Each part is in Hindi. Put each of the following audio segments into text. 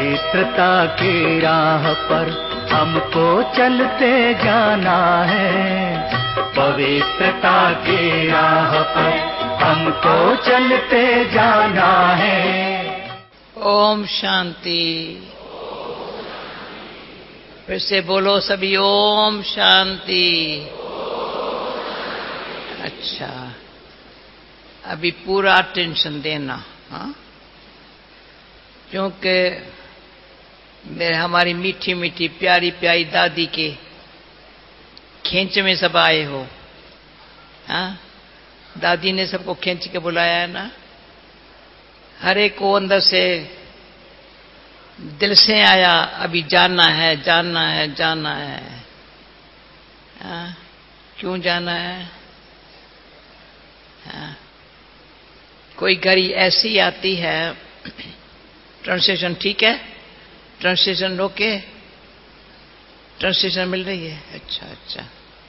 पवित्रता की राह पर हमको चलते जाना है, पवित्रता की राह पर हमको चलते जाना है। ओम शांति। फिर से बोलो सभी, ओम शांति। अच्छा, अभी पूरा अटेंशन देना, हाँ, क्योंकि हमारी मीठी मीठी प्यारी प्यारी दादी के खींच में सब आए हो। हाँ, दादी ने सबको खींच के बुलाया है ना। हर एक को अंदर से दिल से आया, अभी जाना है, जाना है, जाना है। हाँ, क्यों जाना है? हाँ, कोई घड़ी ऐसी आती है। ट्रांसलेशन ठीक है? Translation okay? ट्रांसलेशन मिल रही है? अच्छा अच्छा।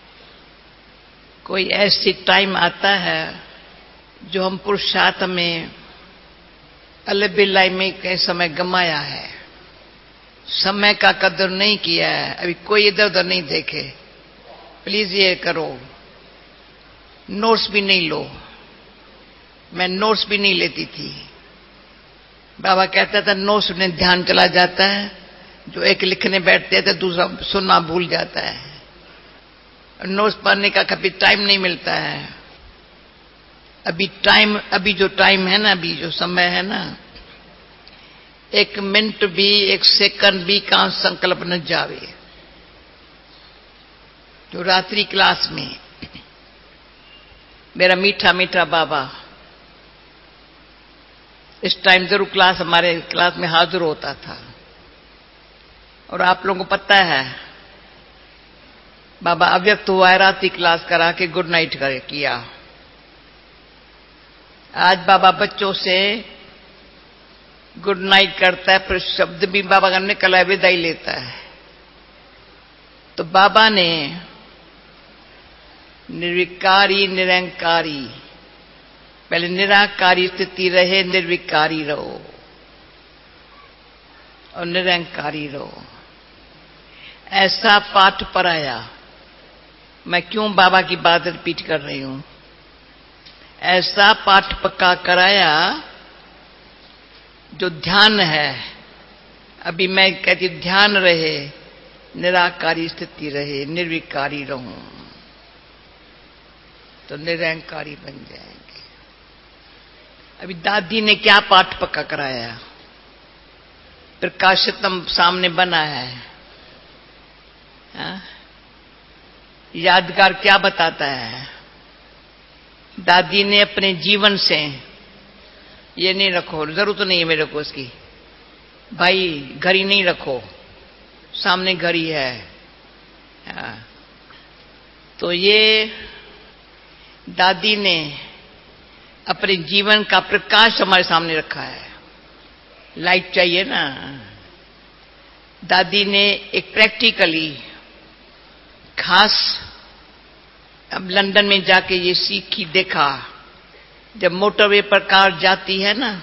कोई ऐसी टाइम आता है जो हम पुरुषार्थ में अलबिलाई में कई समय गमाया है, समय का कदर नहीं किया है। अभी कोई इधर उधर नहीं देखे, प्लीज ये करो। नोट्स भी नहीं लो। मैं नोट्स भी नहीं लेती थी। बाबा कहता था नोट्स में ध्यान चला जाता है, जो एक लिखने बैठते हैं तो दूसरा सुनना भूल जाता है। नोट्स पढ़ने का कभी टाइम नहीं मिलता है। अभी जो टाइम है ना, अभी जो समय है ना, एक मिनट भी, एक सेकंड भी का संकल्प न जावे। जो रात्रि क्लास में मेरा मीठा मीठा बाबा इस टाइम जरूर हमारे क्लास में हाजिर होता था। और आप लोगों को पता है, बाबा अव्यक्त हुआ है, रात्रि क्लास करा के गुड नाइट किया। आज बाबा बच्चों से गुड नाइट करता है, फिर शब्द भी बाबा का निकला, विदाई लेता है। तो बाबा ने निर्विकारी निरंकारी, पहले निराकारी स्थिति रहे, निर्विकारी रहो और निरंकारी रहो, ऐसा पाठ पढ़ाया। मैं क्यों बाबा की बात रिपीट कर रही हूं? ऐसा पाठ पक्का कराया जो ध्यान है। अभी मैं कहती ध्यान रहे, निराकारी स्थिति रहे, निर्विकारी रहूं तो निरंकारी बन जाएंगे। अभी दादी ने क्या पाठ पक्का कराया? प्रकाशितम सामने बना है। हाँ? यादगार क्या बताता है? दादी ने अपने जीवन से, ये नहीं रखो, जरूरत नहीं है मेरे को इसकी, भाई घड़ी नहीं रखो, सामने घड़ी है। हाँ, तो ये दादी ने अपने जीवन का प्रकाश हमारे सामने रखा है। लाइट चाहिए ना। दादी ने एक प्रैक्टिकली खास, अब लंदन में जाके ये सीखी, देखा, जब मोटरवे पर कार जाती है ना,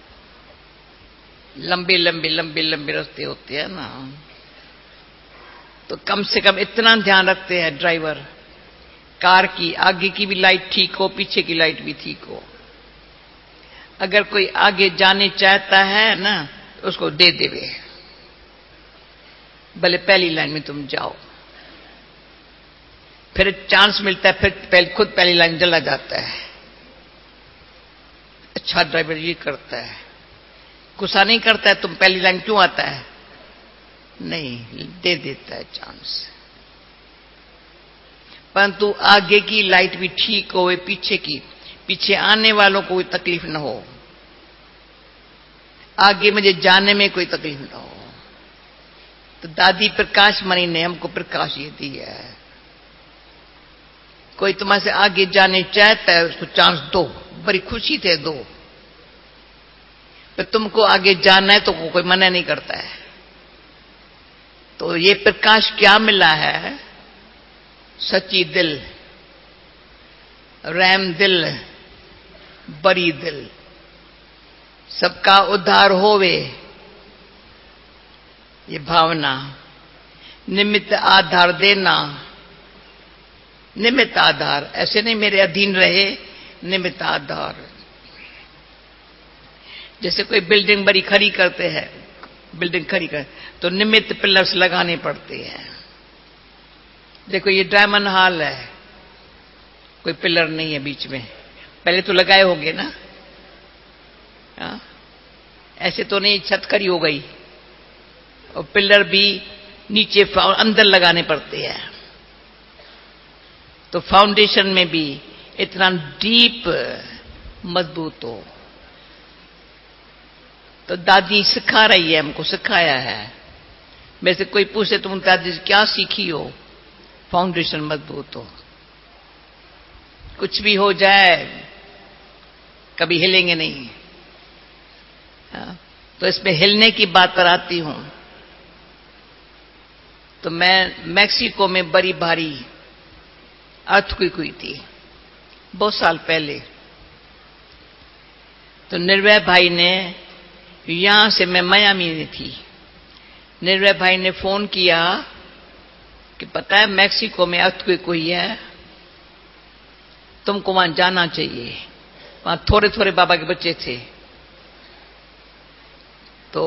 लंबे लंबे लंबे लंबे रास्ते होते हैं ना, तो कम से कम इतना ध्यान रखते हैं ड्राइवर, कार की आगे की भी लाइट ठीक हो, पीछे की लाइट भी ठीक हो। अगर कोई आगे जाने चाहता है ना, तो उसको दे देवे, भले पहली लाइन में तुम जाओ। फिर चांस मिलता है, फिर खुद पहली लाइन चला जाता है। अच्छा ड्राइवर ये करता है, गुस्सा नहीं करता है तुम पहली लाइन क्यों आता है, नहीं, दे देता है चांस। परंतु आगे की लाइट भी ठीक हो, पीछे की, पीछे आने वालों को कोई तकलीफ न हो, आगे मुझे जाने में कोई तकलीफ न हो। तो दादी प्रकाश मणि ने हमको प्रकाश ये दिया है। कोई तुम्हारे से आगे जाने चाहता है, उसको चांस दो, बड़ी खुशी से दो। पर तुमको आगे जाना है तो कोई मना नहीं करता है। तो ये प्रकाश क्या मिला है? सच्ची दिल, रैम दिल, बड़ी दिल, सबका उद्धार होवे, ये भावना, निमित्त आधार देना। निमित्त आधार, ऐसे नहीं मेरे अधीन रहे, निमित्त आधार। जैसे कोई बिल्डिंग बड़ी खड़ी करते हैं, बिल्डिंग खड़ी कर तो निमित्त पिलर्स लगाने पड़ते हैं। देखो ये डायमंड हॉल है, कोई पिलर नहीं है बीच में, पहले तो लगाए होंगे ना। ऐसे तो नहीं छत खड़ी हो गई, और पिलर भी नीचे अंदर लगाने पड़ते हैं। तो फाउंडेशन में भी इतना डीप मजबूत हो। तो दादी सिखा रही है, हमको सिखाया है। मेरे से कोई पूछे तुम दादी क्या सीखी हो? फाउंडेशन मजबूत हो, कुछ भी हो जाए कभी हिलेंगे नहीं। तो इसमें हिलने की बात पर आती हूं। तो मैं मैक्सिको में बड़ी भारी अर्थक्वेक हुई थी बहुत साल पहले। तो निर्भय भाई ने, यहां से मैं मियामी में थी, निर्भय भाई ने फोन किया कि पता है मैक्सिको में अर्थक्वेक हुई है, तुमको वहां जाना चाहिए। वहां थोड़े थोड़े बाबा के बच्चे थे। तो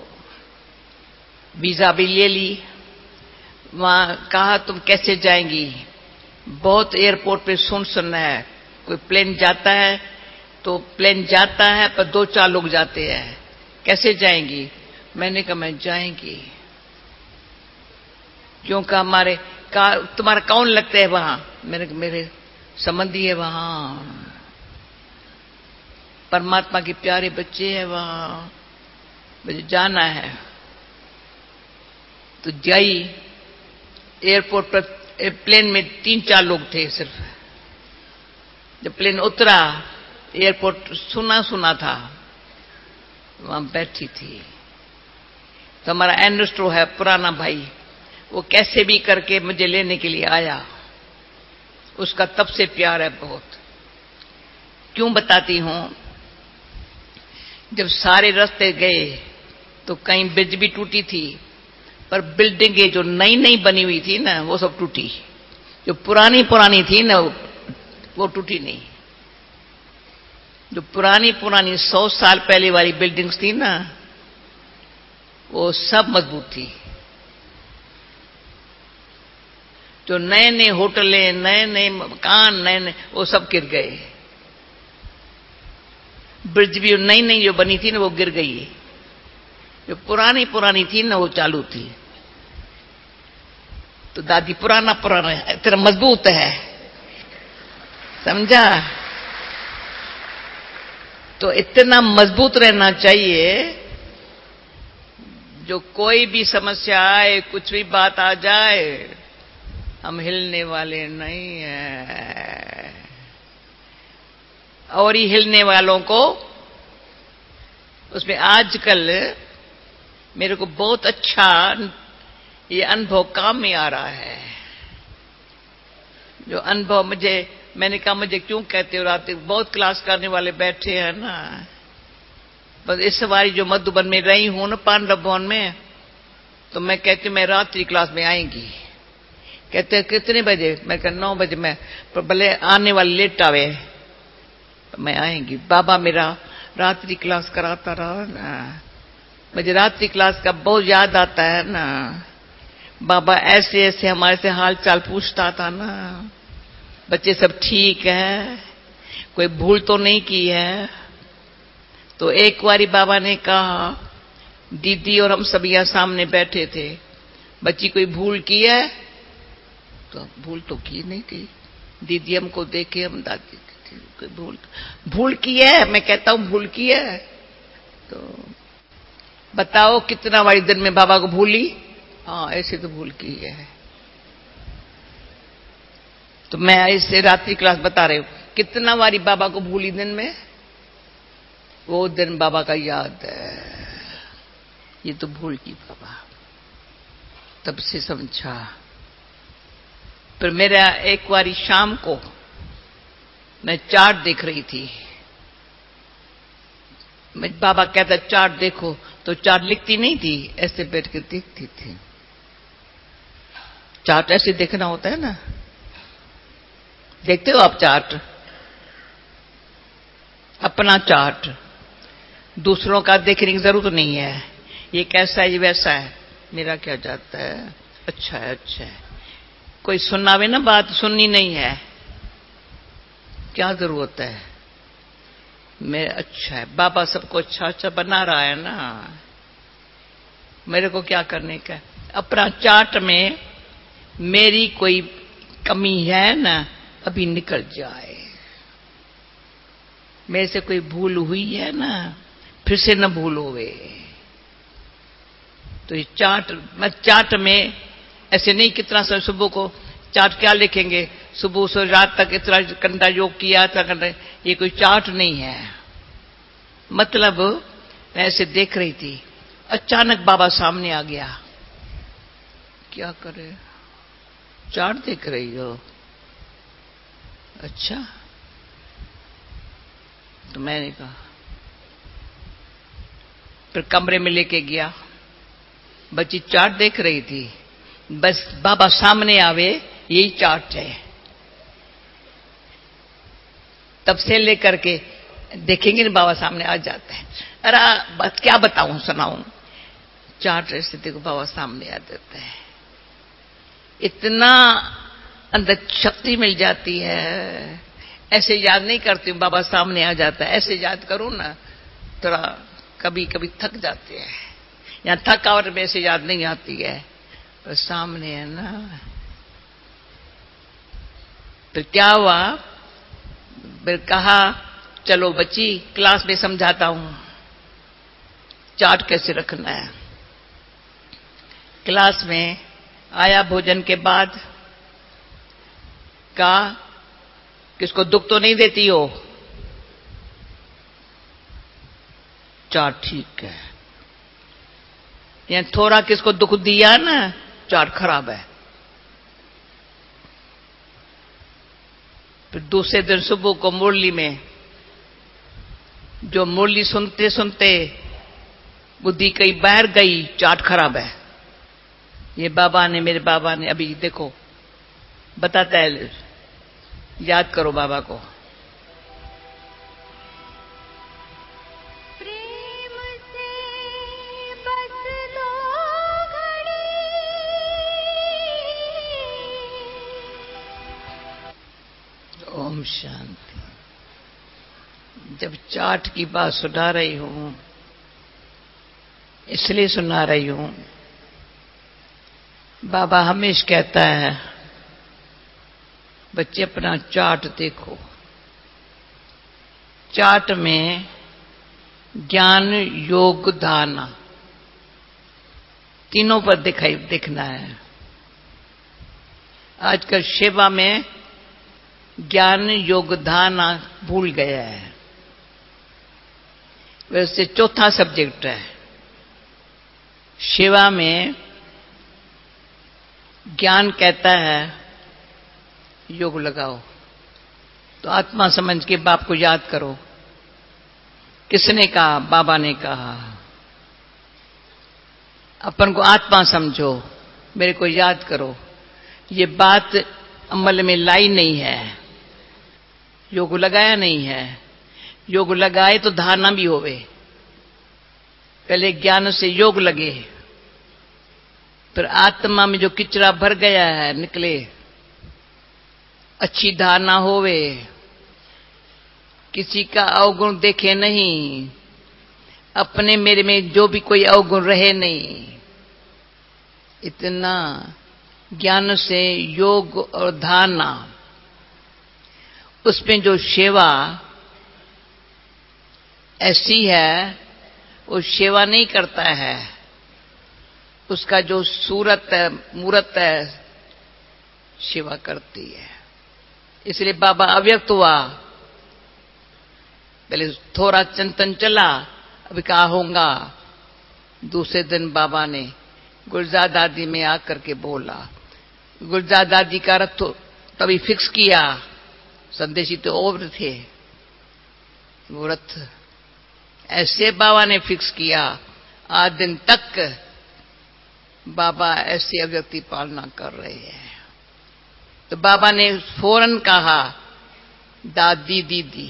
वीजा भी ले ली। वहां कहा तुम कैसे जाएंगी? बहुत एयरपोर्ट पे सुन है, कोई प्लेन जाता है तो प्लेन जाता है पर 2-4 लोग जाते हैं, कैसे जाएंगी? मैंने कहा मैं जाएंगी। क्योंकि तुम्हारा कौन लगता है वहां? मेरे संबंधी है वहां, परमात्मा के प्यारे बच्चे हैं वहां, मुझे जाना है। तो जाई। एयरपोर्ट पर प्लेन में 3-4 लोग थे सिर्फ। जब प्लेन उतरा, एयरपोर्ट सुना सुना था, वहां बैठी थी। तो हमारा एनस्ट्रो है पुराना भाई, वो कैसे भी करके मुझे लेने के लिए आया। उसका तब से प्यार है बहुत। क्यों बताती हूं? जब सारे रास्ते गए तो कहीं ब्रिज भी टूटी थी, पर बिल्डिंगें जो नई नई बनी हुई थी ना, वो सब टूटी। जो पुरानी पुरानी थी ना, वो टूटी नहीं। जो पुरानी पुरानी 100 साल पहले वाली बिल्डिंग्स थी ना, वो सब मजबूत थी। जो नए नए होटलें, नए नए मकान, नए नए, वो सब गिर गए। ब्रिज भी नई नई जो बनी थी ना, वो गिर गई। जो पुरानी पुरानी थी ना, वो चालू थी। तो दादी पुराना पुराना है, इतना मजबूत है, समझा? तो इतना मजबूत रहना चाहिए, जो कोई भी समस्या आए, कुछ भी बात आ जाए, हम हिलने वाले नहीं हैं। और ही हिलने वालों को उसमें आजकल मेरे को बहुत अच्छा ये अनुभव काम में आ रहा है। जो अनुभव मैंने कहा मुझे क्यों कहते हो? रात बहुत क्लास करने वाले बैठे हैं ना। बस इस बारी जो मधुबन में रही हूं ना, पांडव भवन में, तो मैं कहती हूं मैं रात्रि क्लास में आएंगी। कहते हैं कितने बजे? मैं कहा 9 बजे। मैं भले आने वाले लेट आवे, मैं आएंगी। बाबा मेरा रात्रि क्लास कराता रहा ना, मुझे रात्रि क्लास का बहुत याद आता है ना। बाबा ऐसे ऐसे हमारे से हाल चाल पूछता था ना, बच्चे सब ठीक है, कोई भूल तो नहीं की है? तो एक बारी बाबा ने कहा, दीदी और हम सब यहां सामने बैठे थे, बच्ची कोई भूल की है? तो भूल तो की नहीं की। दीदी हमको देखे, हम दादी कोई भूल की है? मैं कहता हूं भूल की है। तो बताओ कितना बारी दिन में बाबा को भूली? हाँ ऐसे तो भूल की है। तो मैं इससे रात्रि क्लास बता रही हूं, कितना बारी बाबा को भूली दिन में? वो दिन बाबा का याद है, ये तो भूल की बाबा। तब से समझा। फिर मेरा एक बारी शाम को मैं चार्ट देख रही थी। मैं बाबा कहता चार्ट देखो, तो चार्ट लिखती नहीं थी, ऐसे बैठ के देखती थी। चार्ट ऐसे देखना होता है ना, देखते हो आप चार्ट? अपना चार्ट, दूसरों का देखने की जरूरत नहीं है। ये कैसा है, ये वैसा है, मेरा क्या जाता है, अच्छा है अच्छा है। कोई सुनावे ना, बात सुननी नहीं है, क्या जरूरत है। मैं अच्छा है, बाबा सबको अच्छा अच्छा बना रहा है ना, मेरे को क्या करने का। अपना चार्ट में मेरी कोई कमी है ना, अभी निकल जाए। मेरे से कोई भूल हुई है ना, फिर से न भूल होवे। तो ये चार्ट, मैं चार्ट में ऐसे नहीं कितना सुबह को चार्ट क्या लिखेंगे, सुबह से रात तक इतना घंटा योग किया, इतना घंटा, ये कोई चार्ट नहीं है। मतलब मैं ऐसे देख रही थी, अचानक बाबा सामने आ गया। क्या करे, चार्ट देख रही हो? अच्छा। तो मैंने कहा, फिर कमरे में लेके गया। बच्ची चार्ट देख रही थी, बस बाबा सामने आवे यही चार्ट है। तब से लेकर के देखेंगे ना, बाबा सामने आ जाता है। अरे बस क्या बताऊं, सुनाऊं, चार्ट ऐसे देखो बाबा सामने आ जाता है। इतना अंदर शक्ति मिल जाती है। ऐसे याद नहीं करती हूं, बाबा सामने आ जाता है। ऐसे याद करूं ना, थोड़ा कभी कभी थक जाते हैं, या थकावट में ऐसे याद नहीं आती है, पर सामने है ना। तो क्या हुआ, फिर कहा चलो बच्ची क्लास में समझाता हूं चार्ट कैसे रखना है। क्लास में आया भोजन के बाद, कहा किसको दुख तो नहीं देती हो? चार्ट ठीक है। या थोड़ा किसको दुख दिया ना, चार्ट खराब है। फिर दूसरे दिन सुबह को मुरली में, जो मुरली सुनते सुनते बुद्धि कहीं बाहर गई, चार्ट खराब है। ये बाबा ने, मेरे बाबा ने, अभी देखो बताता है, याद करो बाबा को। प्रेम से बस दो घड़ी, ओम शांति। जब चार्ट की बात सुना रही हूं, इसलिए सुना रही हूं, बाबा हमेशा कहता है बच्चे अपना चार्ट देखो। चार्ट में ज्ञान योग धारणा तीनों पर दिखना है। आजकल सेवा में ज्ञान योग धारणा भूल गया है। वैसे चौथा सब्जेक्ट है सेवा में। ज्ञान कहता है योग लगाओ, तो आत्मा समझ के बाप को याद करो। किसने कहा? बाबा ने कहा। अपन को आत्मा समझो, मेरे को याद करो। ये बात अमल में लाई नहीं है, योग लगाया नहीं है। योग लगाए तो धारणा भी होवे। पहले ज्ञान से योग लगे, फिर आत्मा में जो किचरा भर गया है निकले, अच्छी धारणा होवे, किसी का अवगुण देखे नहीं, अपने मेरे में जो भी कोई अवगुण रहे नहीं। इतना ज्ञान से योग और धारणा, उसमें जो सेवा ऐसी है, वो सेवा नहीं करता है। उसका जो सूरत है, मूरत है, सेवा करती है। इसलिए बाबा अव्यक्त हुआ। पहले थोड़ा चिंतन चला, अभी कहा होगा। दूसरे दिन बाबा ने गुलजार दादी में आकर के बोला। गुलजार दादी का रथ तो तभी फिक्स किया, संदेशी तो और थे। वो रथ ऐसे बाबा ने फिक्स किया, आज दिन तक बाबा ऐसी अव्यक्ति पालना कर रहे हैं। तो बाबा ने फौरन कहा दादी दीदी,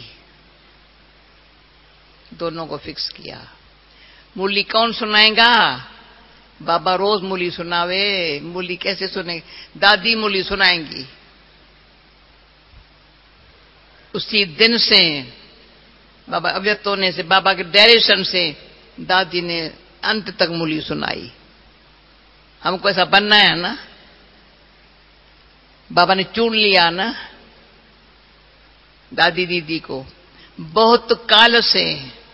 दोनों को फिक्स किया। मुरली कौन सुनाएगा? बाबा रोज मुरली सुनावे। मुरली कैसे सुनेंगे? दादी मुरली सुनाएंगी। उसी दिन से बाबा अव्यक्त होने से, बाबा के डायरेक्शन से दादी ने अंत तक मुरली सुनाई। हमको ऐसा बनना है ना, बाबा ने चुन लिया ना दादी दीदी को। बहुत काल से,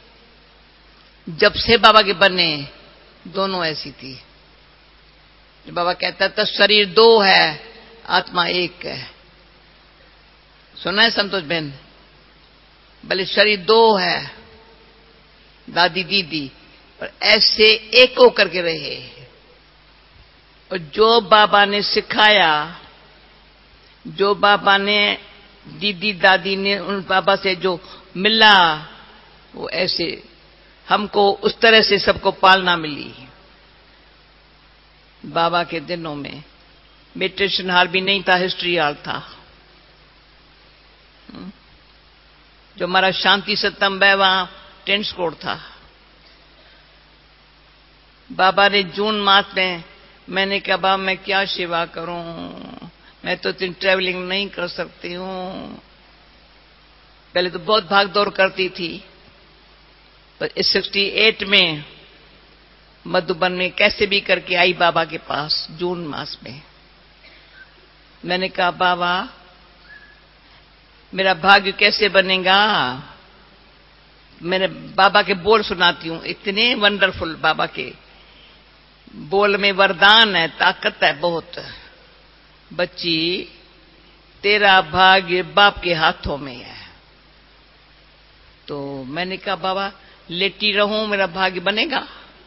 जब से बाबा के बने, दोनों ऐसी थी। बाबा कहता था शरीर दो है, आत्मा एक है। सुना है संतोष बहन? भले शरीर दो है, दादी दीदी, पर ऐसे एक होकर के रहे। और जो बाबा ने सिखाया, जो बाबा ने, दीदी दादी ने उन बाबा से जो मिला, वो ऐसे हमको उस तरह से सबको पालना मिली। बाबा के दिनों में मेडिटेशन हॉल भी नहीं था, हिस्ट्री हॉल था। जो हमारा शांति सत्संग है, वहां टेंट्स कोड था। बाबा ने जून मास में, मैंने कहा बाबा मैं क्या सेवा करूं, मैं तो इतनी ट्रैवलिंग नहीं कर सकती हूं। पहले तो बहुत भाग दौड़ करती थी, पर इस 68 में मधुबन में कैसे भी करके आई बाबा के पास जून मास में। मैंने कहा बाबा मेरा भाग्य कैसे बनेगा? मैंने बाबा के बोल सुनाती हूं, इतने वंडरफुल बाबा के बोल में वरदान है, ताकत है बहुत। बच्ची तेरा भाग्य बाप के हाथों में है। तो मैंने कहा बाबा लेटी रहूं, मेरा भाग्य बनेगा?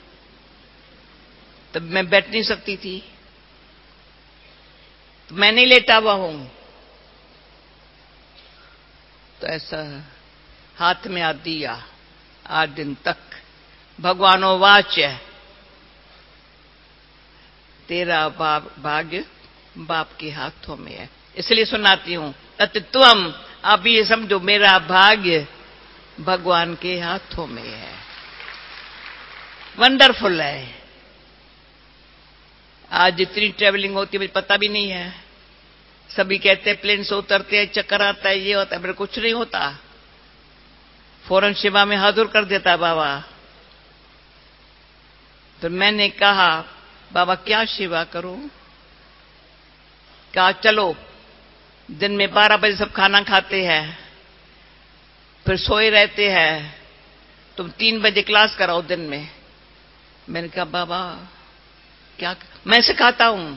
तब मैं बैठ नहीं सकती थी, तो मैं नहीं लेटा हुआ हूं। तो ऐसा हाथ में हाथ दिया। 8 दिन तक भगवानो वाच्य, तेरा भाग्य बाप के हाथों में है। इसलिए सुनाती हूं तत्त्वम। आप ये समझो, मेरा भाग्य भगवान के हाथों में है। वंडरफुल है। आज जितनी ट्रैवलिंग होती है मुझे पता भी नहीं है। सभी कहते हैं प्लेन से उतरते हैं, चक्कर आता है, ये होता है, मेरे कुछ नहीं होता। फौरन सेवा में हाजिर कर देता बाबा। तो मैंने कहा बाबा क्या सेवा करूं? कहा चलो, दिन में 12 बजे सब खाना खाते हैं, फिर सोए रहते हैं, तुम 3 बजे क्लास कराओ दिन में। मैंने कहा बाबा क्या? मैं सिखाता हूं।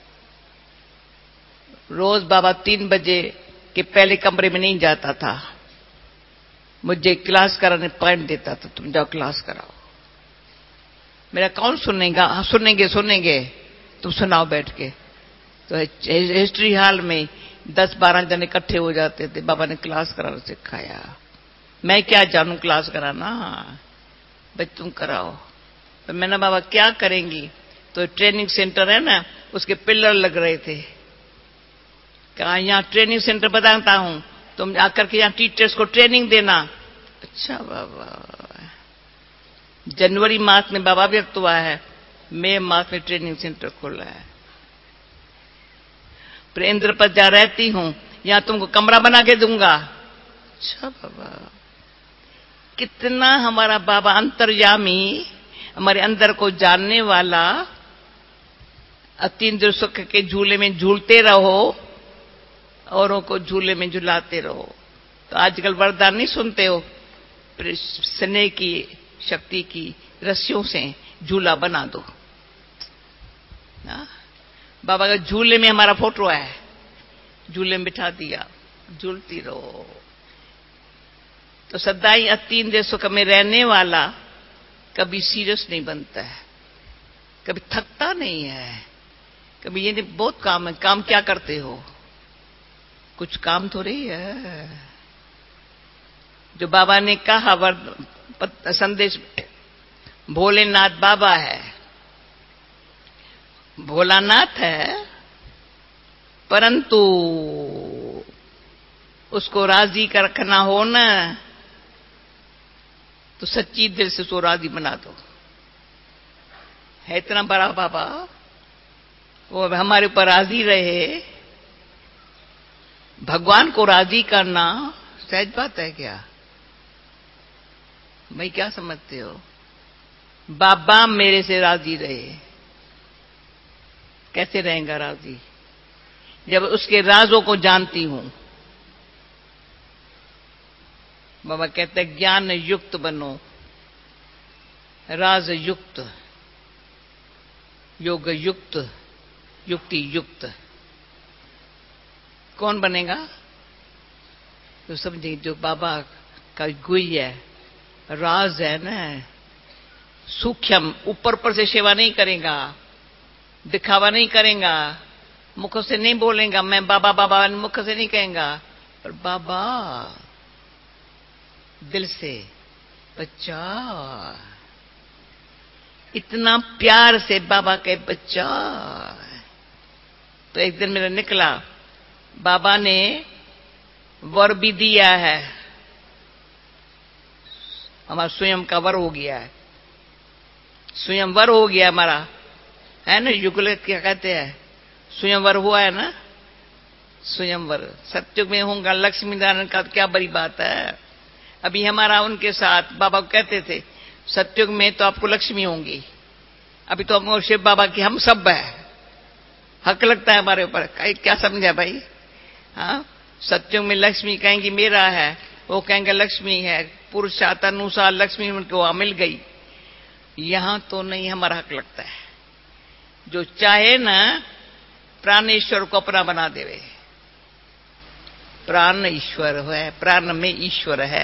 रोज बाबा 3 बजे के पहले कमरे में नहीं जाता था, मुझे क्लास कराने पॉइंट देता था, तुम जाओ क्लास कराओ। मेरा कौन सुनेगा? हाँ सुनेंगे, तुम सुनाओ बैठ के। तो हिस्ट्री हॉल में 10-12 जने इकट्ठे हो जाते थे, बाबा ने क्लास कराना सिखाया। मैं क्या जानूं क्लास कराना, भाई तुम कराओ। तो मैंने बाबा क्या करेंगी? तो ट्रेनिंग सेंटर है ना, उसके पिलर लग रहे थे। कहा यहाँ ट्रेनिंग सेंटर बताता हूं, तुम आकर के यहाँ टीचर्स को ट्रेनिंग देना। अच्छा बाबा। जनवरी मास में बाबा व्यक्त हुआ है, मई मास में ट्रेनिंग सेंटर खोला है। प्रेंद्र पर जा रहती हूं, यहां तुमको कमरा बना के दूंगा। अच्छा बाबा। कितना हमारा बाबा अंतर्यामी, हमारे अंदर को जानने वाला। अतीन्द्र सुख के झूले में झूलते रहो, औरों को झूले में झुलाते रहो। तो आजकल वरदान नहीं सुनते हो, स्नेह की शक्ति की रस्सियों से झूला बना दो। बाबा का झूले में हमारा फोटो है, झूले में बिठा दिया, झूलती रहो। तो सदाई अतीन्द्र सुख में रहने वाला कभी सीरियस नहीं बनता है, कभी थकता नहीं है, कभी ये नहीं बहुत काम है। काम क्या करते हो? कुछ काम थोड़ी है। जो बाबा ने कहा संदेश, भोलेनाथ बाबा है, भोलानाथ है, परंतु उसको राजी कर रखना हो ना, तो सच्ची दिल से उसको राजी बना दो। है इतना बड़ा बाबा, वो हमारे ऊपर राजी रहे। भगवान को राजी करना सहज बात है क्या भाई? क्या समझते हो? बाबा मेरे से राजी रहे, कैसे रहेगा राजी जब उसके राजों को जानती हूं। बाबा कहते ज्ञान युक्त बनो, राज युक्त, योग युक्त, युक्ति युक्त। कौन बनेगा? तो समझे जो बाबा का गुई है, राज है ना, सूक्ष्म, ऊपर पर से सेवा नहीं करेगा, दिखावा नहीं करेगा, मुख से नहीं बोलेगा मैं बाबा बाबा, मुख से नहीं कहेगा, पर बाबा दिल से, बच्चा, इतना प्यार से बाबा के बच्चा। तो एक दिन मेरा निकला, बाबा ने वर भी दिया है, हमारा स्वयं का वर हो गया है, स्वयं वर हो गया हमारा, है ना? युगल क्या कहते हैं, स्वयंवर हुआ है ना, स्वयंवर। सत्युग में होगा लक्ष्मी नारायण का, क्या बड़ी बात है। अभी हमारा उनके साथ बाबा कहते थे सत्युग में तो आपको लक्ष्मी होंगी, अभी तो हमको शिव बाबा की हम सब है, हक लगता है हमारे ऊपर। क्या समझा भाई? हाँ, सत्युग में लक्ष्मी कहेंगी मेरा है, वो कहेंगे लक्ष्मी है, पुरुषानुसार लक्ष्मी उनको मिल गई। यहां तो नहीं, हमारा हक लगता है। जो चाहे ना प्राणेश्वर को अपना बना देवे, प्राण ईश्वर है, प्राण में ईश्वर है।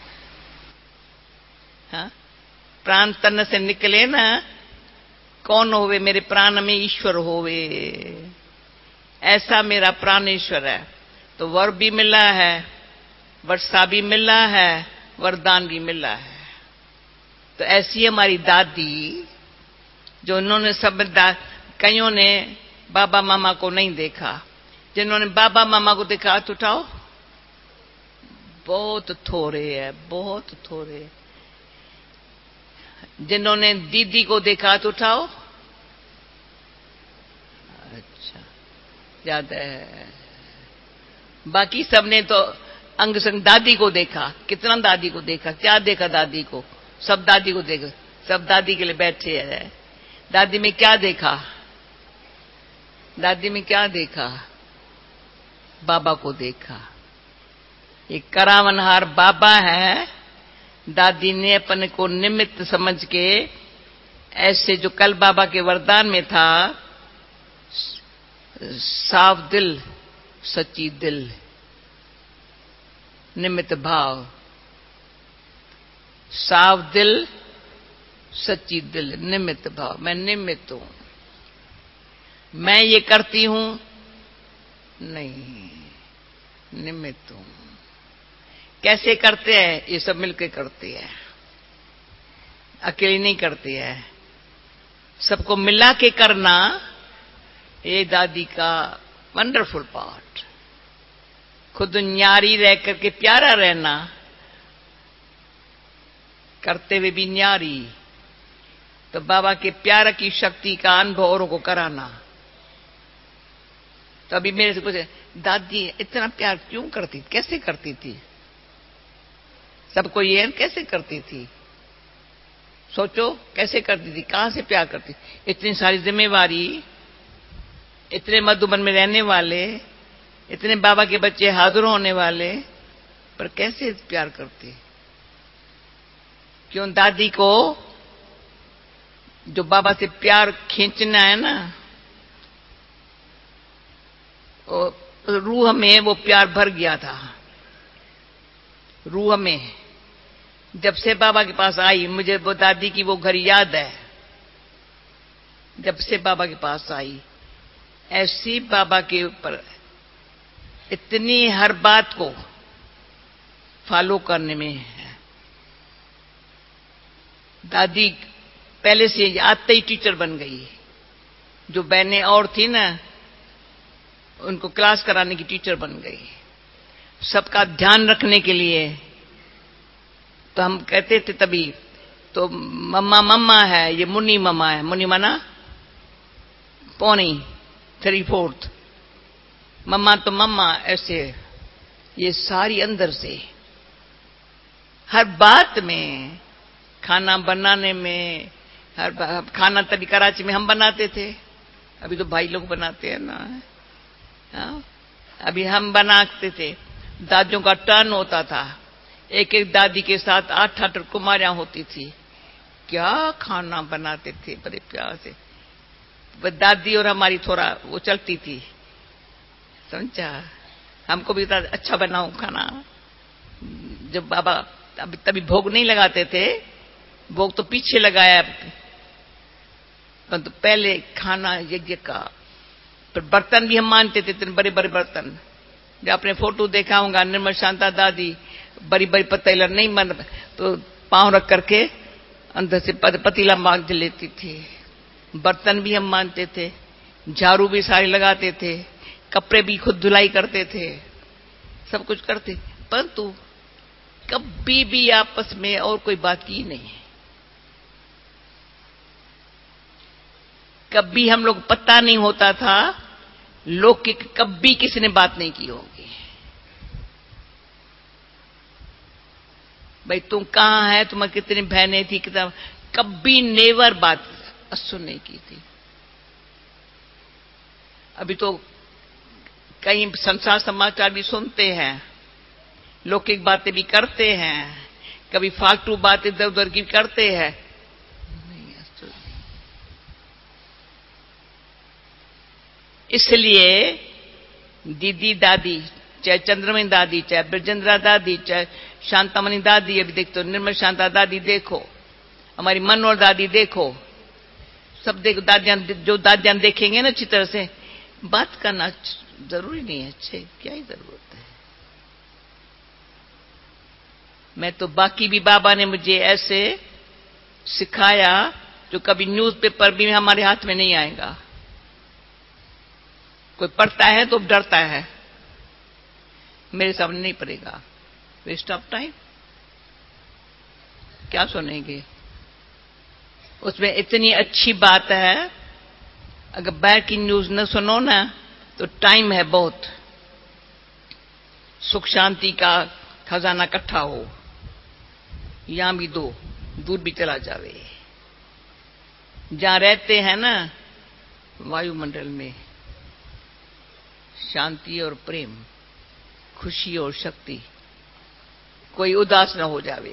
हाँ? प्राण तन से निकले ना, कौन होवे? मेरे प्राण में ईश्वर होवे, ऐसा मेरा प्राणेश्वर है। तो वर भी मिला है, वर्षा भी मिला है, वरदान भी मिला है। तो ऐसी हमारी दादी, जो उन्होंने सब कईयों ने बाबा मामा को नहीं देखा, जिन्होंने बाबा मामा को देखा हाथ उठाओ। बहुत थोड़े है, बहुत थोड़े। जिन्होंने दीदी को देखा हाथ उठाओ। अच्छा, ज्यादा है। बाकी सबने तो अंग संग दादी को देखा। कितना दादी को देखा? क्या देखा दादी को? सब दादी को देखा, सब दादी के लिए बैठे हैं। दादी में क्या देखा? दादी में क्या देखा? बाबा को देखा। ये करावनहार बाबा है। दादी ने अपन को निमित्त समझ के, ऐसे जो कल बाबा के वरदान में था, साफ दिल, सच्ची दिल, निमित्त भाव, साफ दिल, सच्ची दिल, निमित्त भाव। मैं निमित्त हूं, मैं ये करती हूं नहीं, निमित्त हूं। कैसे करते हैं? ये सब मिलकर करते हैं, अकेले नहीं करते हैं, सबको मिला के करना। ये दादी का वंडरफुल पार्ट। खुद न्यारी रह करके प्यारा रहना, करते हुए भी न्यारी। तो बाबा के प्यार की शक्ति का अनुभव औरों को कराना। तो अभी मेरे से पूछे, दादी इतना प्यार क्यों करती, कैसे करती थी? सबको ये कैसे करती थी? सोचो कैसे करती थी, कहां से प्यार करती? इतनी सारी जिम्मेवारी, इतने मधुबन में रहने वाले, इतने बाबा के बच्चे हाजिर होने वाले, पर कैसे प्यार करती? क्यों? दादी को जो बाबा से प्यार खींचना है ना, रूह में वो प्यार भर गया था। रूह में जब से बाबा के पास आई, मुझे वो दादी की वो घर याद है। जब से बाबा के पास आई, ऐसी बाबा के ऊपर इतनी हर बात को फॉलो करने में है। दादी पहले से आते ही टीचर बन गई। जो बहनें और थी ना, उनको क्लास कराने की टीचर बन गई, सबका ध्यान रखने के लिए। तो हम कहते थे तभी, तो मम्मा मम्मा है, ये मुन्नी मम्मा है। मुन्नी माना पौनी, 3/4। मम्मा तो मम्मा, ऐसे ये सारी अंदर से हर बात में, खाना बनाने में, हर खाना तभी कराची में हम बनाते थे, अभी तो भाई लोग बनाते हैं ना। हाँ? अभी हम बनाते थे, दादियों का टर्न होता था, एक एक दादी के साथ 8-8 कुमारियां होती थी। क्या खाना बनाते थे बड़े प्यार से। दादी और हमारी थोड़ा वो चलती थी, समझा। हमको भी अच्छा बनाऊं खाना। जब बाबा तभी भोग नहीं लगाते थे, भोग तो पीछे लगाया, परंतु पहले खाना यज्ञ का। पर बर्तन भी हम मानते थे, इतने बड़े बड़े बर्तन। जो आपने फोटो देखा होगा, निर्मल शांता दादी बड़ी बड़ी पतीला नहीं मन, तो पांव रख करके अंदर से पतीला मांग लेती थी। बर्तन भी हम मानते थे, झाड़ू भी सारे लगाते थे, कपड़े भी खुद धुलाई करते थे, सब कुछ करते, परंतु कभी भी आपस में और कोई बात की नहीं। कभी हम लोग पता नहीं होता था लोग की कभी किसी ने बात नहीं की होगी। भाई तुम कहां है, तुम्हारी कितनी बहनें थी, कितना, कभी नेवर बात सुन नहीं की थी। अभी तो कई संसार समाचार भी सुनते हैं, लौकिक बातें भी करते हैं, कभी फालतू बातें इधर उधर की करते हैं। इसलिए दीदी दादी, चाहे चंद्रमणि दादी, चाहे ब्रजेंद्रा दादी, चाहे शांतामणि दादी, अभी देखते हो निर्मल शांता दादी देखो, हमारी मनोहर दादी देखो, सब देखो, दादियां, जो दादियां देखेंगे ना अच्छी तरह से, बात करना जरूरी नहीं है, अच्छे क्या ही जरूरत है। मैं तो बाकी भी बाबा ने मुझे ऐसे सिखाया जो कभी न्यूज़पेपर भी हमारे हाथ में नहीं आएगा। कोई पढ़ता है तो डरता है, मेरे सामने नहीं पड़ेगा, वेस्ट ऑफ टाइम, क्या सुनेंगे। उसमें इतनी अच्छी बात है, अगर बाहर की न्यूज न सुनो ना तो टाइम है बहुत, सुख शांति का खजाना इकट्ठा हो, यहां भी दो, दूर भी चला जावे। जहां रहते हैं ना वायुमंडल में, शांति और प्रेम, खुशी और शक्ति, कोई उदास ना हो जावे,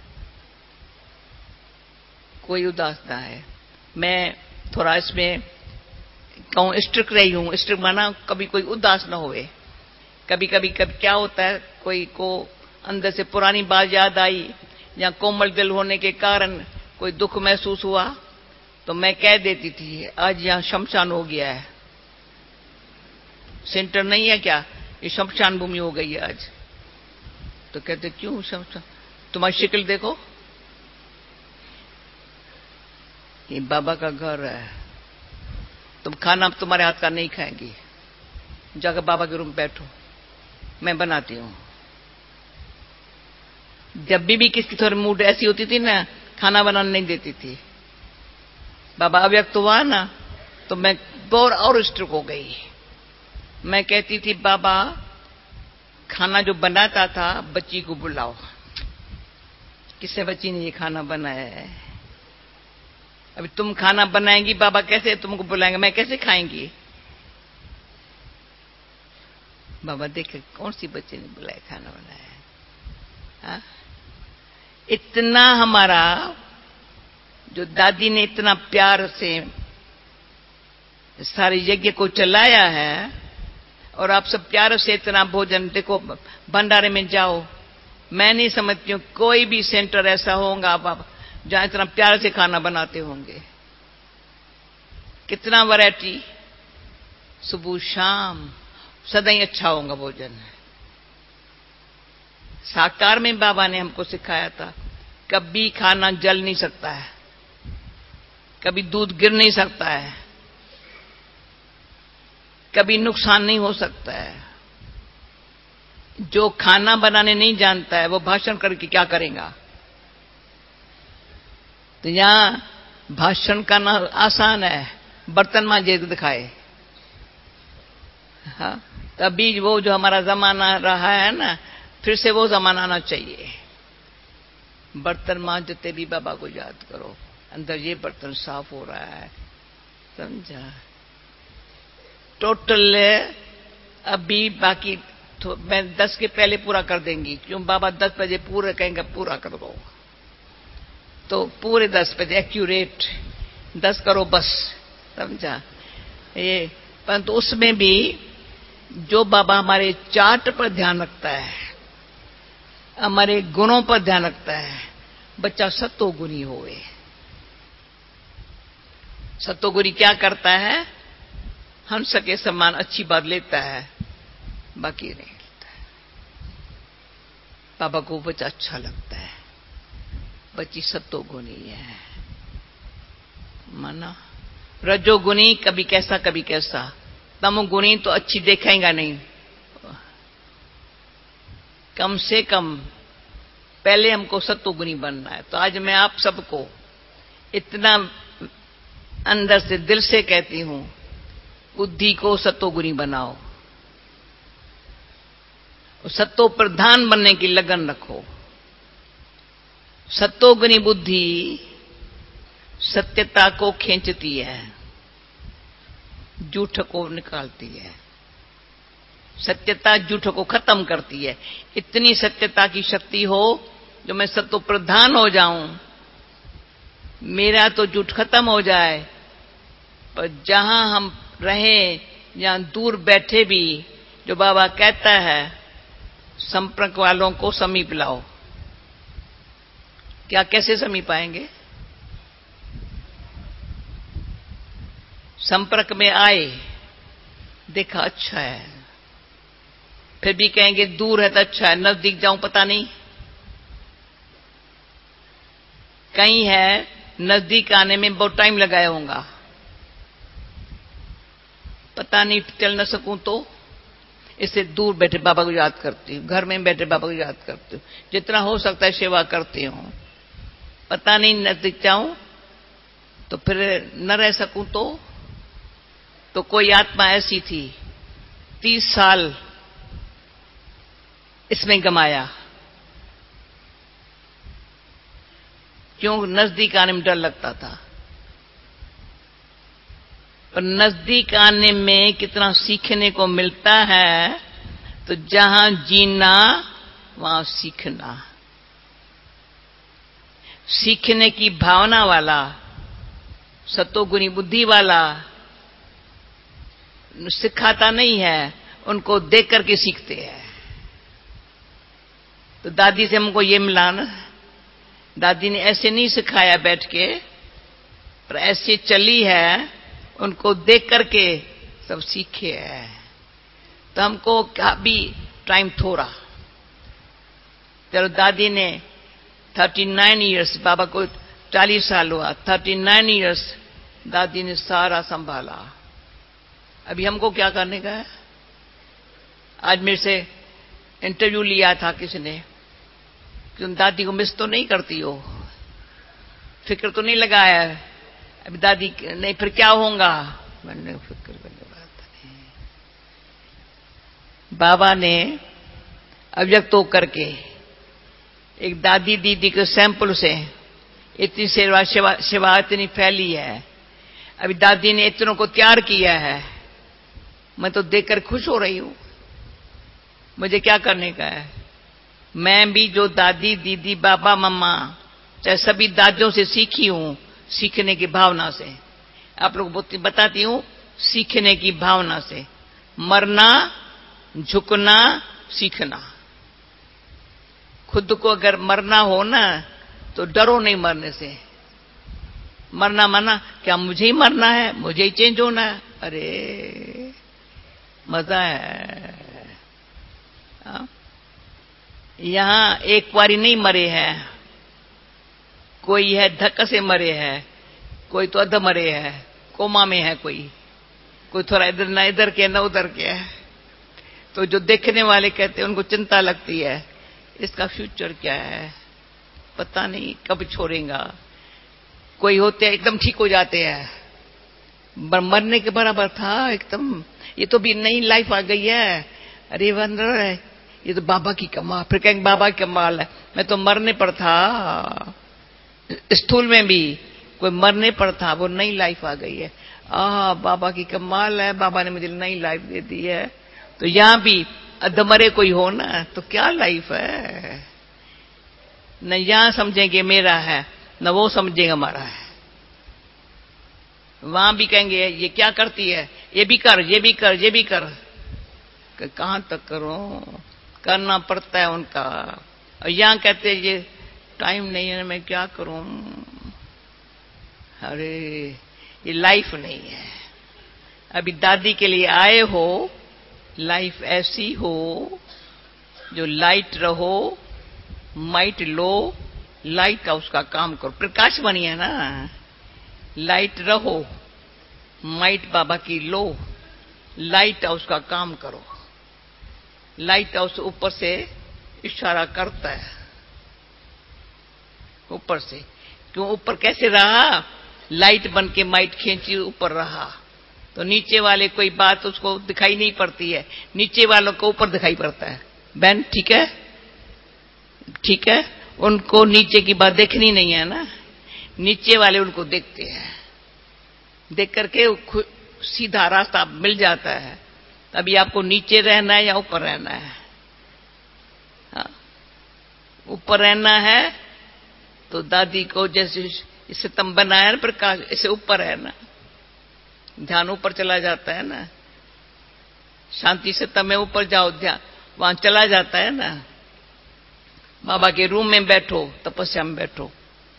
कोई उदास ना है। मैं थोड़ा इसमें कहूं स्ट्रिक्ट रही हूं, स्ट्रिक्ट माना कभी कोई उदास ना होवे। कभी कभी क्या होता है, कोई को अंदर से पुरानी बात याद आई या कोमल दिल होने के कारण कोई दुख महसूस हुआ, तो मैं कह देती थी आज यहां शमशान हो गया है, सेंटर नहीं है क्या, ये शमशान भूमि हो गई है आज। तो कहते क्यों शमशान, तुम्हारी शक्ल देखो, ये बाबा का घर है, तुम खाना तुम्हारे हाथ का नहीं खाएंगी, जाकर बाबा के रूम बैठो, मैं बनाती हूं। जब भी किसकी थोड़ी मूड ऐसी होती थी ना, खाना बनाने नहीं देती थी, बाबा अव्यक्त हुआ ना, तो मैं और स्ट्रिक्ट हो गई। मैं कहती थी बाबा खाना जो बनाता था बच्ची को बुलाओ, किससे बच्ची ने ये खाना बनाया है, अभी तुम खाना बनाएंगी, बाबा कैसे तुमको बुलाएंगे, मैं कैसे खाएंगी। बाबा देखे कौन सी बच्चे ने बुलाया, खाना बनाया है। हा? इतना हमारा जो दादी ने इतना प्यार से सारे यज्ञ को चलाया है, और आप सब प्यार से इतना भोजन, देखो भंडारे में जाओ, मैं नहीं समझती हूँ कोई भी सेंटर ऐसा होगा बाबा जहां इतना प्यार से खाना बनाते होंगे। कितना वैरायटी, सुबह शाम सदा ही अच्छा होगा भोजन। साकार में बाबा ने हमको सिखाया था कभी खाना जल नहीं सकता है, कभी दूध गिर नहीं सकता है, कभी नुकसान नहीं हो सकता है। जो खाना बनाने नहीं जानता है वो भाषण करके क्या करेगा? तो यहां भाषण करना आसान है, बर्तन मांजे दिखाए। हाँ, तभी वो जो हमारा जमाना रहा है ना, फिर से वो जमाना आना चाहिए। बर्तन मांजते भी बाबा को याद करो, अंदर ये बर्तन साफ हो रहा है, समझा? टोटल अभी बाकी तो मैं 10 के पहले पूरा कर देंगी, क्यों बाबा 10 बजे पूरा कहेंगे, पूरा कर दो। तो पूरे 10 बजे एक्यूरेट 10 करो बस, समझा? ये परंतु उसमें भी जो बाबा हमारे चार्ट पर ध्यान रखता है, हमारे गुणों पर ध्यान रखता है, बच्चा सत्वगुणी होवे। सत्वगुणी क्या करता है? हंस के समान अच्छी बात लेता है, बाकी नहीं लेता है। बाबा को बच्चा अच्छा लगता है, बच्ची सत्वगुणी है। माना रजोगुणी कभी कैसा कभी कैसा, तमोगुणी तो अच्छी देखेगा नहीं। कम से कम पहले हमको सत्वगुणी बनना है। तो आज मैं आप सबको इतना अंदर से दिल से कहती हूं, बुद्धि को सत्वगुणी बनाओ, सत्व प्रधान बनने की लगन रखो। सत्वगुणी बुद्धि सत्यता को खींचती है, झूठ को निकालती है। सत्यता झूठ को खत्म करती है। इतनी सत्यता की शक्ति हो जो मैं सत्व प्रधान हो जाऊं, मेरा तो झूठ खत्म हो जाए। पर जहां हम रहें, जहां दूर बैठे भी, जो बाबा कहता है संपर्क वालों को समीप लाओ। क्या कैसे समीप आएंगे? संपर्क में आए, देखा अच्छा है, फिर भी कहेंगे दूर है तो अच्छा है, नजदीक जाऊं पता नहीं। कहीं है नजदीक आने में बहुत टाइम लगाया होगा, पता नहीं चल न सकूं तो इससे दूर बैठे बाबा को याद करती हूं, घर में बैठे बाबा को याद करती हूं, जितना हो सकता है सेवा करती हूं। पता नहीं नजदीक जाऊं तो फिर न रह सकूं तो कोई आत्मा ऐसी थी 30 साल इसमें गमाया। क्यों? नजदीक आने में डर लगता था। पर नजदीक आने में कितना सीखने को मिलता है। तो जहां जीना वहां सीखना, सीखने की भावना वाला, सत्वगुणी बुद्धि वाला सिखाता नहीं है, उनको देख करके सीखते हैं। तो दादी से हमको ये मिला ना, दादी ने ऐसे नहीं सिखाया बैठ के, पर ऐसे चली है, उनको देख करके सब सीखे है। तो हमको अभी टाइम थोड़ा, चलो दादी ने 39 इयर्स, बाबा को 40 साल हुआ, 39 इयर्स दादी ने सारा संभाला। अभी हमको क्या करने का है? आज मेरे से इंटरव्यू लिया था किसी ने, तुम दादी को मिस तो नहीं करती हो, फिक्र तो नहीं लगाया? अभी दादी नहीं, फिर क्या होगा? मैंने फिक्र करने बात नहीं। बाबा ने अव्यक्त होकर के एक दादी दीदी के सैंपल से इतनी सेवा इतनी फैली है। अभी दादी ने इतनों को तैयार किया है, मैं तो देखकर खुश हो रही हूं। मुझे क्या करने का है? मैं भी जो दादी दीदी बाबा मम्मा चाहे सभी दादियों से सीखी हूं, सीखने की भावना से, आप लोग बताती हूं, सीखने की भावना से मरना, झुकना, सीखना। खुद को अगर मरना हो ना तो डरो नहीं मरने से। मरना माना क्या मुझे ही मरना है, मुझे ही चेंज होना है? अरे मजा है। यहां एक बारी नहीं मरे हैं, कोई है धक्का से मरे हैं, कोई तो अधमरे है, कोमा में है, कोई थोड़ा इधर ना इधर के ना उधर के है। तो जो देखने वाले कहते हैं उनको चिंता लगती है, इसका फ्यूचर क्या है, पता नहीं कब छोड़ेगा। कोई होते हैं एकदम ठीक हो जाते हैं, मरने के बराबर था एकदम, ये तो भी नई लाइफ आ गई है, अरे वंदर है, ये तो बाबा की कमाल। फिर कहेंगे बाबा की कमाल है, मैं तो मरने पर था। स्थूल में भी कोई मरने पर था, वो नई लाइफ आ गई है, बाबा की कमाल है, बाबा ने मुझे नई लाइफ दे दी है। तो यहां भी अधमरे कोई हो ना तो क्या लाइफ है, न यहां समझेंगे मेरा है, न वो समझेंगे हमारा है। वहां भी कहेंगे ये क्या करती है, ये भी कर, ये भी कर, ये भी कर। कहां तक करूं, करना पड़ता है उनका। और यहां कहते ये टाइम नहीं है, मैं क्या करूं। अरे ये लाइफ नहीं है। अभी दादी के लिए आए हो, लाइफ ऐसी हो जो लाइट रहो, माइट लो, लाइट हाउस का काम करो, प्रकाश बनिए ना। लाइट रहो, माइट बाबा की लो, लाइट हाउस का काम करो। लाइट हाउस ऊपर से इशारा करता है, ऊपर से। क्यों ऊपर कैसे रहा, लाइट बन के माइट खींची ऊपर रहा, तो नीचे वाले कोई बात उसको दिखाई नहीं पड़ती है, नीचे वालों को ऊपर दिखाई पड़ता है। बहन ठीक है, ठीक है, उनको नीचे की बात देखनी नहीं है ना, नीचे वाले उनको देखते हैं, देख करके सीधा रास्ता मिल जाता है। अभी आपको नीचे रहना है या ऊपर रहना है। हाँ, ऊपर रहना है तो दादी को जैसे इसे तम बनाया ना प्रकाश, इसे ऊपर रहना, ध्यान ऊपर चला जाता है ना। शांति से तमे ऊपर जाओ, ध्यान वहां चला जाता है ना। बाबा के रूम में बैठो, तपस्या में बैठो,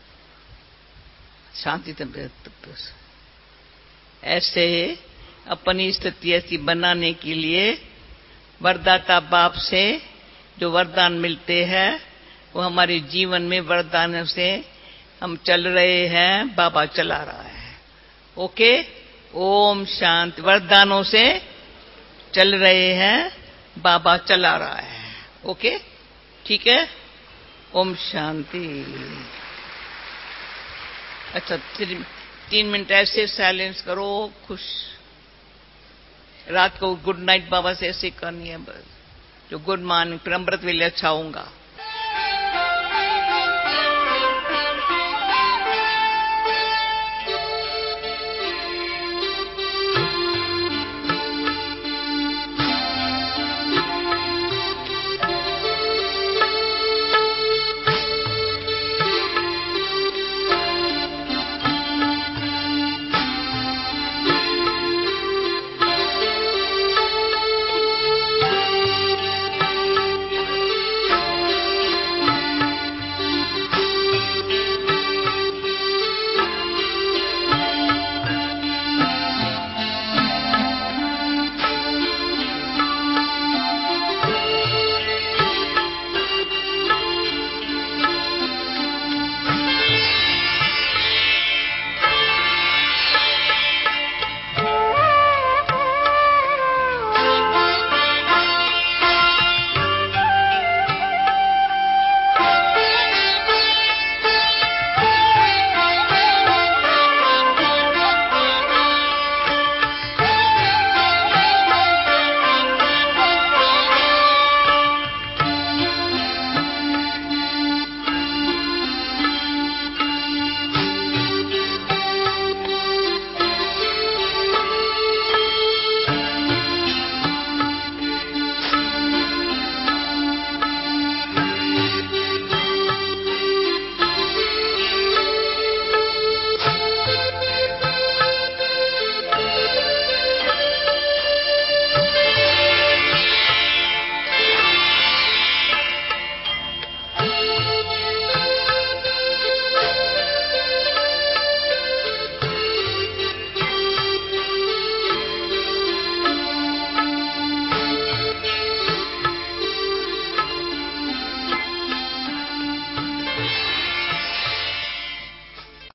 शांति तपस्या। ऐसे अपनी स्थिति ऐसी बनाने के लिए वरदाता बाप से जो वरदान मिलते हैं वो हमारे जीवन में वरदान से हम चल रहे हैं, बाबा चला रहा है। ओके, ओम शांति। वरदानों से चल रहे हैं, बाबा चला रहा है। ओके, ठीक है, ओम शांति। अच्छा, 3 मिनट ऐसे साइलेंस करो, खुश। रात को गुड नाइट बाबा से ऐसे करनी है बस, जो गुड मॉर्निंग, फिर अमृत वेले अच्छा होगा।